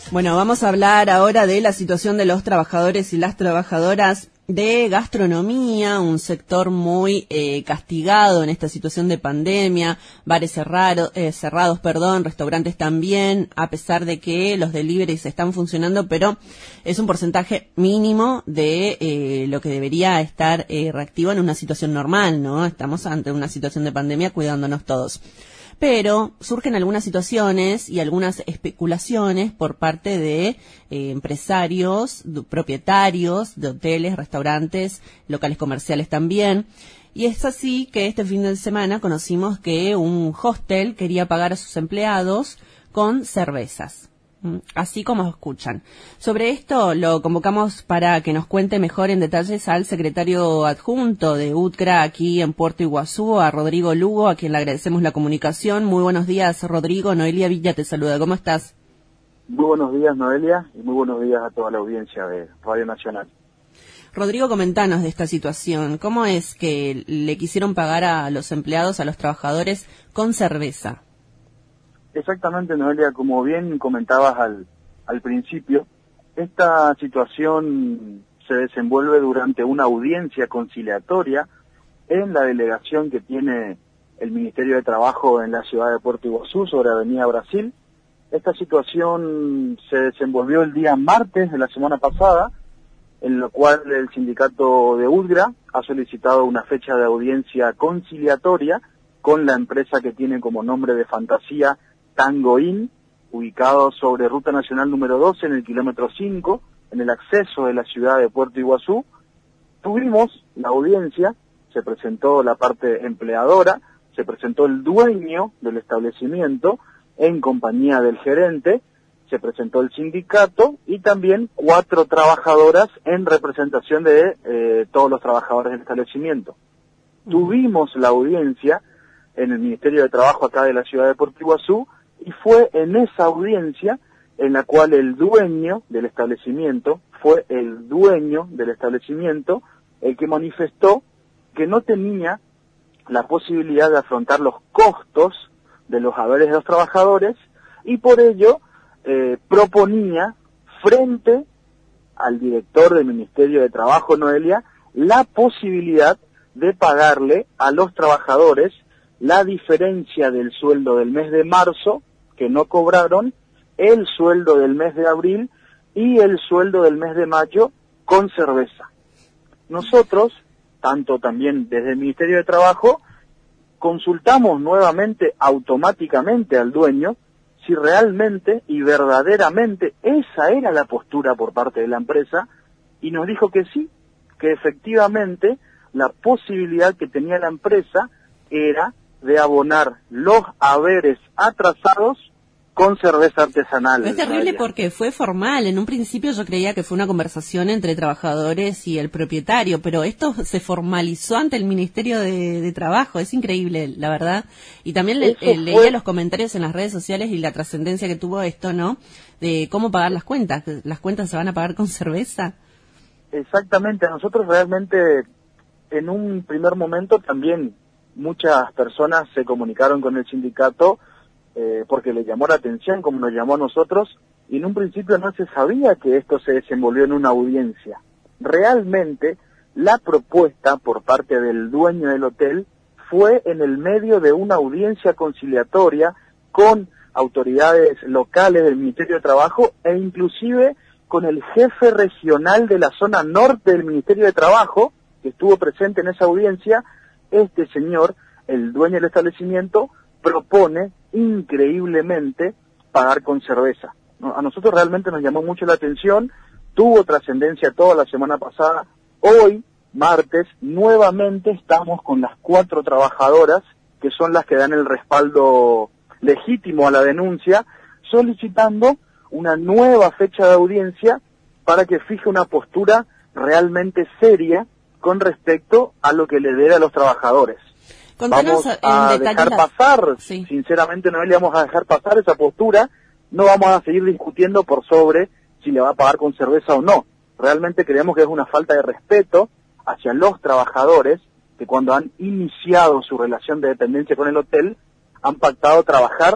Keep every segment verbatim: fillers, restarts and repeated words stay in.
Bueno, vamos a hablar ahora de la situación de los trabajadores y las trabajadoras de gastronomía, un sector muy eh, castigado en esta situación de pandemia, bares cerrado, eh, cerrados, perdón, restaurantes también, a pesar de que los deliveries están funcionando, pero es un porcentaje mínimo de eh, lo que debería estar eh, reactivo en una situación normal, ¿no? Estamos ante una situación de pandemia cuidándonos todos. Pero surgen algunas situaciones y algunas especulaciones por parte de eh, empresarios, de propietarios de hoteles, restaurantes, locales comerciales también. Y es así que este fin de semana conocimos que un hostel quería pagar a sus empleados con cervezas. Así como escuchan. Sobre esto lo convocamos para que nos cuente mejor en detalles al secretario adjunto de U T C R A aquí en Puerto Iguazú, a Rodrigo Lugo, a quien le agradecemos la comunicación. Muy buenos días, Rodrigo. Noelia Villa te saluda. ¿Cómo estás? Muy buenos días, Noelia, y muy buenos días a toda la audiencia de Radio Nacional. Rodrigo, comentanos de esta situación. ¿Cómo es que le quisieron pagar a los empleados, a los trabajadores, con cerveza? Exactamente, Noelia, como bien comentabas al, al principio, esta situación se desenvuelve durante una audiencia conciliatoria en la delegación que tiene el Ministerio de Trabajo en la ciudad de Puerto Iguazú sobre Avenida Brasil. Esta situación se desenvolvió el día martes de la semana pasada, en lo cual el sindicato de U T C R A ha solicitado una fecha de audiencia conciliatoria con la empresa que tiene como nombre de fantasía Tango Inn, ubicado sobre Ruta Nacional número doce en el kilómetro cinco, en el acceso de la ciudad de Puerto Iguazú. Tuvimos la audiencia, se presentó la parte empleadora, se presentó el dueño del establecimiento en compañía del gerente, se presentó el sindicato y también cuatro trabajadoras en representación de eh, todos los trabajadores del establecimiento. Uh-huh. Tuvimos la audiencia en el Ministerio de Trabajo acá de la ciudad de Puerto Iguazú, y fue en esa audiencia en la cual el dueño del establecimiento, fue el dueño del establecimiento el que manifestó que no tenía la posibilidad de afrontar los costos de los haberes de los trabajadores y por ello eh, proponía frente al director del Ministerio de Trabajo, Noelia, la posibilidad de pagarle a los trabajadores la diferencia del sueldo del mes de marzo que no cobraron, el sueldo del mes de abril y el sueldo del mes de mayo con cerveza. Nosotros, tanto también desde el Ministerio de Trabajo, consultamos nuevamente automáticamente al dueño si realmente y verdaderamente esa era la postura por parte de la empresa y nos dijo que sí, que efectivamente la posibilidad que tenía la empresa era de abonar los haberes atrasados con cerveza artesanal. Es terrible porque fue formal. En un principio yo creía que fue una conversación entre trabajadores y el propietario, pero esto se formalizó ante el Ministerio de, de Trabajo. Es increíble, la verdad. Y también le, eh, leía fue... los comentarios en las redes sociales y la trascendencia que tuvo esto, ¿no? De cómo pagar las cuentas. ¿Las cuentas se van a pagar con cerveza? Exactamente. Nosotros realmente, en un primer momento también, muchas personas se comunicaron con el sindicato eh, porque le llamó la atención, como nos llamó a nosotros, y en un principio no se sabía que esto se desenvolvió en una audiencia. Realmente, la propuesta por parte del dueño del hotel fue en el medio de una audiencia conciliatoria con autoridades locales del Ministerio de Trabajo e inclusive con el jefe regional de la zona norte del Ministerio de Trabajo, que estuvo presente en esa audiencia. Este señor, el dueño del establecimiento, propone increíblemente pagar con cerveza. ¿No? A nosotros realmente nos llamó mucho la atención, tuvo trascendencia toda la semana pasada. Hoy, martes, nuevamente estamos con las cuatro trabajadoras, que son las que dan el respaldo legítimo a la denuncia, solicitando una nueva fecha de audiencia para que fije una postura realmente seria con respecto a lo que le debe a los trabajadores. Contanos vamos a dejar las... pasar, sí. Sinceramente no le vamos a dejar pasar esa postura, no vamos a seguir discutiendo por sobre si le va a pagar con cerveza o no. Realmente creemos que es una falta de respeto hacia los trabajadores que cuando han iniciado su relación de dependencia con el hotel, han pactado trabajar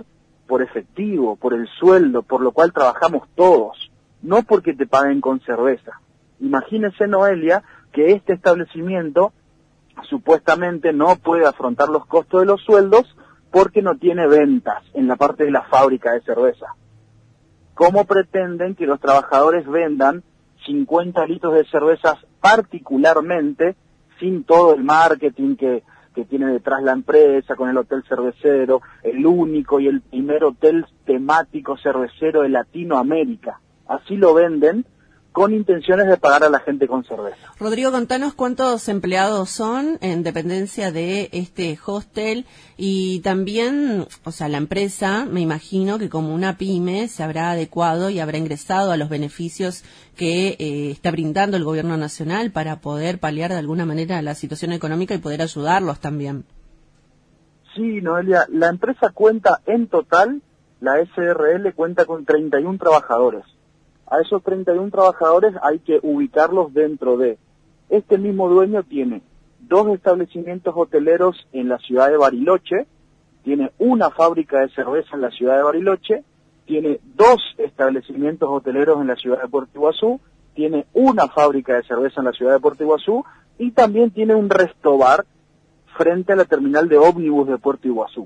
por efectivo, por el sueldo, por lo cual trabajamos todos, no porque te paguen con cerveza. Imagínese, Noelia, que este establecimiento supuestamente no puede afrontar los costos de los sueldos porque no tiene ventas en la parte de la fábrica de cerveza. ¿Cómo pretenden que los trabajadores vendan cincuenta litros de cervezas particularmente, sin todo el marketing que, que tiene detrás la empresa, con el hotel cervecero, el único y el primer hotel temático cervecero de Latinoamérica? Así lo venden, con intenciones de pagar a la gente con cerveza. Rodrigo, contanos cuántos empleados son en dependencia de este hostel y también, o sea, la empresa, me imagino que como una pyme se habrá adecuado y habrá ingresado a los beneficios que eh, está brindando el gobierno nacional para poder paliar de alguna manera la situación económica y poder ayudarlos también. Sí, Noelia, la empresa cuenta en total, la S R L cuenta con treinta y uno trabajadores. A esos treinta y uno trabajadores hay que ubicarlos dentro de... Este mismo dueño tiene dos establecimientos hoteleros en la ciudad de Bariloche, tiene una fábrica de cerveza en la ciudad de Bariloche, tiene dos establecimientos hoteleros en la ciudad de Puerto Iguazú, tiene una fábrica de cerveza en la ciudad de Puerto Iguazú y también tiene un restobar frente a la terminal de ómnibus de Puerto Iguazú.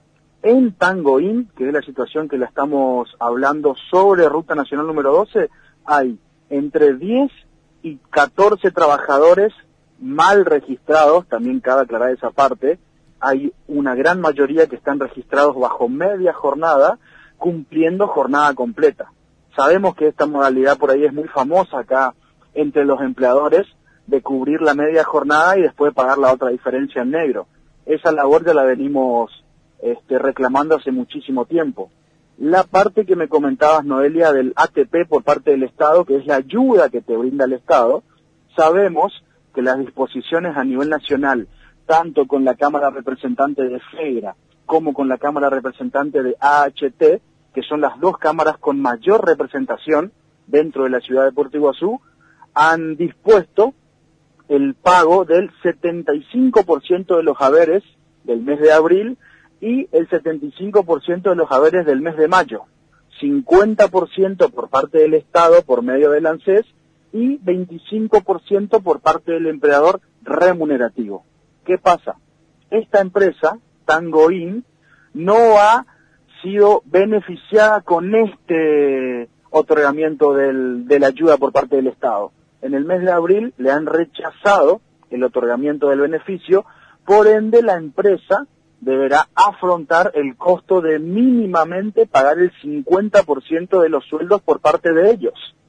En Tangoín, que es la situación que la estamos hablando sobre Ruta Nacional número doce, hay entre diez y catorce trabajadores mal registrados, también cabe aclarar esa parte, hay una gran mayoría que están registrados bajo media jornada, cumpliendo jornada completa. Sabemos que esta modalidad por ahí es muy famosa acá entre los empleadores, de cubrir la media jornada y después pagar la otra diferencia en negro. Esa labor ya la venimos Este, reclamando hace muchísimo tiempo. La parte que me comentabas, Noelia, del A T P por parte del Estado, que es la ayuda que te brinda el Estado, sabemos que las disposiciones a nivel nacional, tanto con la Cámara Representante de FEGRA como con la Cámara Representante de A H T, que son las dos cámaras con mayor representación dentro de la ciudad de Puerto Iguazú, han dispuesto el pago del setenta y cinco por ciento de los haberes del mes de abril y el setenta y cinco por ciento de los haberes del mes de mayo, cincuenta por ciento por parte del Estado por medio del ANSES y veinticinco por ciento por parte del empleador remunerativo. ¿Qué pasa? Esta empresa, Tangoín, no ha sido beneficiada con este otorgamiento del, de la ayuda por parte del Estado. En el mes de abril le han rechazado el otorgamiento del beneficio, por ende la empresa deberá afrontar el costo de mínimamente pagar el cincuenta por ciento de los sueldos por parte de ellos.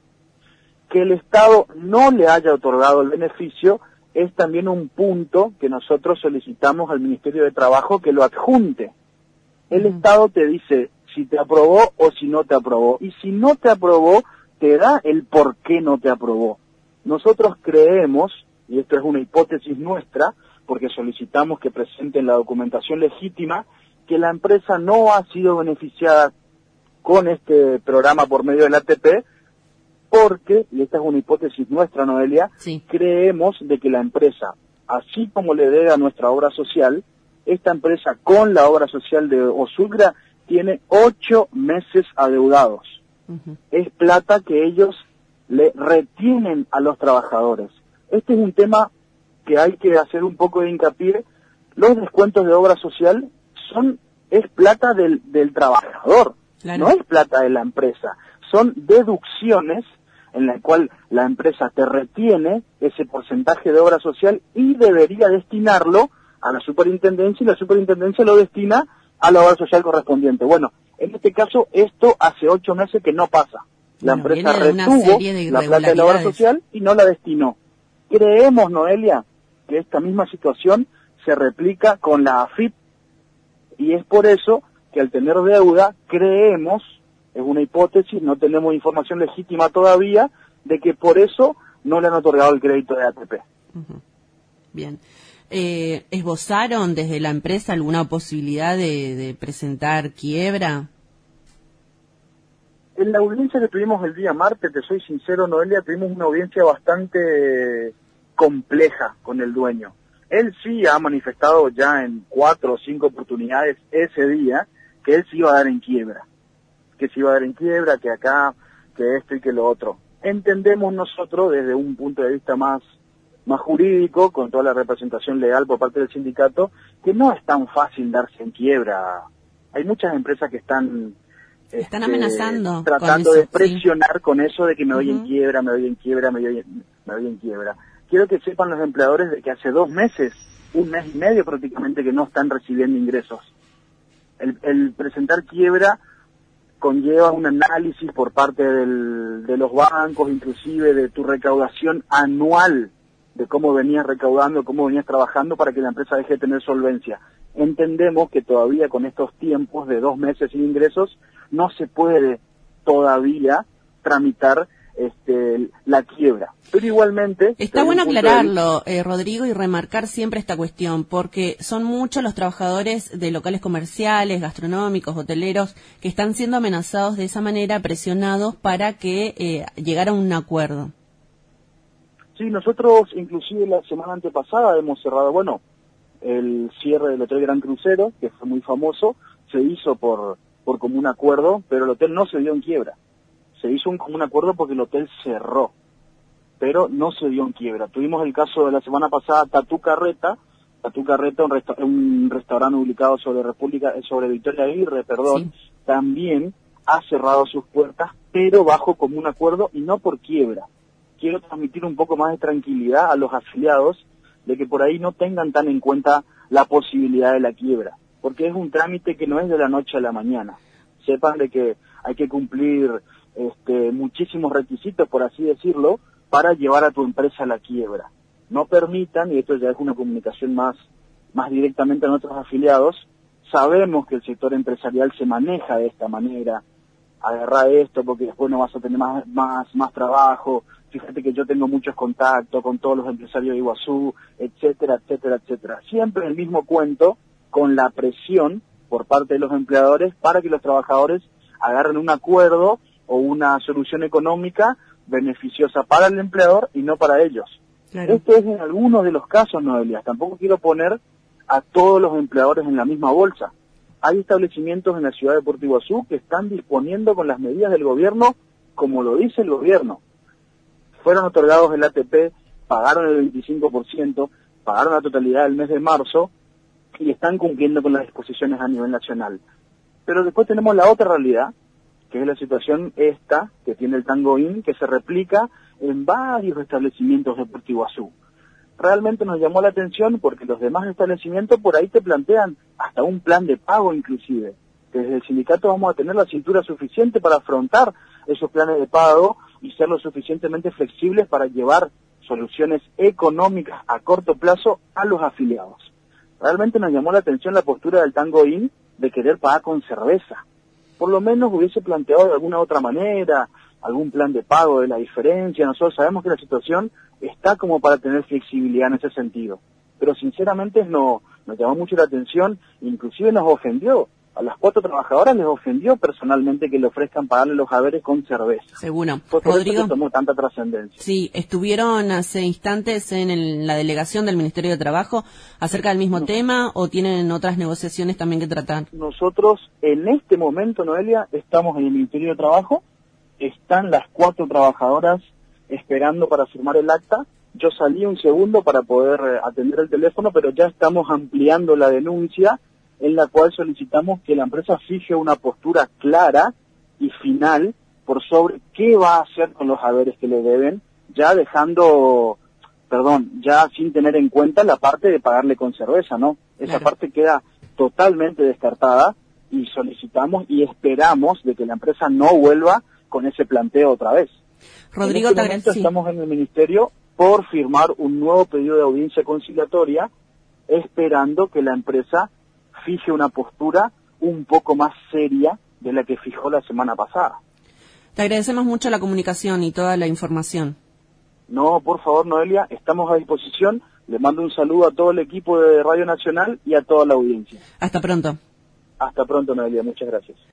Que el Estado no le haya otorgado el beneficio es también un punto que nosotros solicitamos al Ministerio de Trabajo que lo adjunte. El Estado te dice si te aprobó o si no te aprobó, y si no te aprobó, te da el por qué no te aprobó. Nosotros creemos, y esto es una hipótesis nuestra, porque solicitamos que presenten la documentación legítima, que la empresa no ha sido beneficiada con este programa por medio del A T P, porque, y esta es una hipótesis nuestra, Noelia, sí. creemos de que la empresa, así como le debe a nuestra obra social, esta empresa con la obra social de Osugra tiene ocho meses adeudados. Uh-huh. Es plata que ellos le retienen a los trabajadores. Este es un tema que hay que hacer un poco de hincapié. Los descuentos de obra social son es plata del, del trabajador, claro. No es plata de la empresa. Son deducciones en la cual la empresa te retiene ese porcentaje de obra social y debería destinarlo a la superintendencia, y la superintendencia lo destina a la obra social correspondiente. Bueno, en este caso esto hace ocho meses que no pasa. La bueno, empresa retuvo la plata de la obra social y no la destinó. Creemos, Noelia, que esta misma situación se replica con la A F I P, y es por eso que al tener deuda creemos, es una hipótesis, no tenemos información legítima todavía, de que por eso no le han otorgado el crédito de A T P. Uh-huh. Bien. Eh, ¿Esbozaron desde la empresa alguna posibilidad de, de presentar quiebra? En la audiencia que tuvimos el día martes, te soy sincero, Noelia, tuvimos una audiencia bastante compleja con el dueño. Él sí ha manifestado ya en cuatro o cinco oportunidades ese día que él se iba a dar en quiebra, que se iba a dar en quiebra, que acá, que esto y que lo otro. Entendemos nosotros desde un punto de vista más, más jurídico, con toda la representación legal por parte del sindicato, que no es tan fácil darse en quiebra. Hay muchas empresas que están, están este, amenazando, tratando con eso, de presionar sí. con eso de que me voy uh-huh. en quiebra, me voy en quiebra, me voy en, me voy en quiebra. Quiero que sepan los empleadores de que hace dos meses, un mes y medio prácticamente, que no están recibiendo ingresos. El, el presentar quiebra conlleva un análisis por parte del, de los bancos, inclusive de tu recaudación anual, de cómo venías recaudando, cómo venías trabajando para que la empresa deje de tener solvencia. Entendemos que todavía con estos tiempos de dos meses sin ingresos no se puede todavía tramitar este, la quiebra. Pero igualmente... Está bueno aclararlo, eh, Rodrigo, y remarcar siempre esta cuestión, porque son muchos los trabajadores de locales comerciales, gastronómicos, hoteleros, que están siendo amenazados de esa manera, presionados para que eh, llegara a un acuerdo. Sí, nosotros inclusive la semana antepasada hemos cerrado, bueno, el cierre del Hotel Gran Crucero, que fue muy famoso, se hizo por, por común acuerdo, pero el hotel no se dio en quiebra. Se hizo un común acuerdo porque el hotel cerró, pero no se dio en quiebra. Tuvimos el caso de la semana pasada, Tatú Carreta, Tatú Carreta, un, resta un restaurante ubicado sobre República, sobre Victoria Aguirre, perdón, sí. También ha cerrado sus puertas, pero bajo común acuerdo y no por quiebra. Quiero transmitir un poco más de tranquilidad a los afiliados de que por ahí no tengan tan en cuenta la posibilidad de la quiebra, porque es un trámite que no es de la noche a la mañana. Sepan de que hay que cumplir este, muchísimos requisitos, por así decirlo, para llevar a tu empresa a la quiebra. No permitan, y esto ya es una comunicación más, más directamente a nuestros afiliados, sabemos que el sector empresarial se maneja de esta manera, agarra esto porque después no vas a tener más, más, más trabajo, fíjate que yo tengo muchos contactos con todos los empresarios de Iguazú, etcétera, etcétera, etcétera. Siempre el mismo cuento con la presión por parte de los empleadores para que los trabajadores agarren un acuerdo o una solución económica beneficiosa para el empleador y no para ellos. Claro. Esto es en algunos de los casos, Noelia. Tampoco quiero poner a todos los empleadores en la misma bolsa. Hay establecimientos en la ciudad de Puerto Iguazú que están disponiendo con las medidas del gobierno como lo dice el gobierno. Fueron otorgados el A T P, pagaron el veinticinco por ciento, pagaron la totalidad del mes de marzo y están cumpliendo con las disposiciones a nivel nacional. Pero después tenemos la otra realidad, que es la situación esta que tiene el Tango Inn, que se replica en varios establecimientos de Puerto Iguazú. Realmente nos llamó la atención porque los demás establecimientos por ahí te plantean hasta un plan de pago inclusive. Desde el sindicato vamos a tener la cintura suficiente para afrontar esos planes de pago y ser lo suficientemente flexibles para llevar soluciones económicas a corto plazo a los afiliados. Realmente nos llamó la atención la postura del Tango Inn de querer pagar con cerveza. Por lo menos hubiese planteado de alguna otra manera algún plan de pago de la diferencia. Nosotros sabemos que la situación está como para tener flexibilidad en ese sentido. Pero sinceramente no, nos llamó mucho la atención, inclusive nos ofendió. A las cuatro trabajadoras les ofendió personalmente que le ofrezcan pagarle los haberes con cerveza. Seguro. Fue por Rodrigo, eso que tomó tanta trascendencia. Sí, estuvieron hace instantes en el, la delegación del Ministerio de Trabajo acerca del mismo no. tema o tienen otras negociaciones también que tratar. Nosotros en este momento, Noelia, estamos en el Ministerio de Trabajo, están las cuatro trabajadoras esperando para firmar el acta. Yo salí un segundo para poder atender el teléfono, pero ya estamos ampliando la denuncia en la cual solicitamos que la empresa fije una postura clara y final por sobre qué va a hacer con los haberes que le deben, ya dejando, perdón, ya sin tener en cuenta la parte de pagarle con cerveza, ¿no? Esa claro. parte queda totalmente descartada y solicitamos y esperamos de que la empresa no vuelva con ese planteo otra vez. Rodrigo, en este momento sí. estamos en el Ministerio por firmar un nuevo pedido de audiencia conciliatoria, esperando que la empresa fije una postura un poco más seria de la que fijó la semana pasada. Te agradecemos mucho la comunicación y toda la información. No, por favor, Noelia, estamos a disposición. Le mando un saludo a todo el equipo de Radio Nacional y a toda la audiencia. Hasta pronto. Hasta pronto, Noelia. Muchas gracias.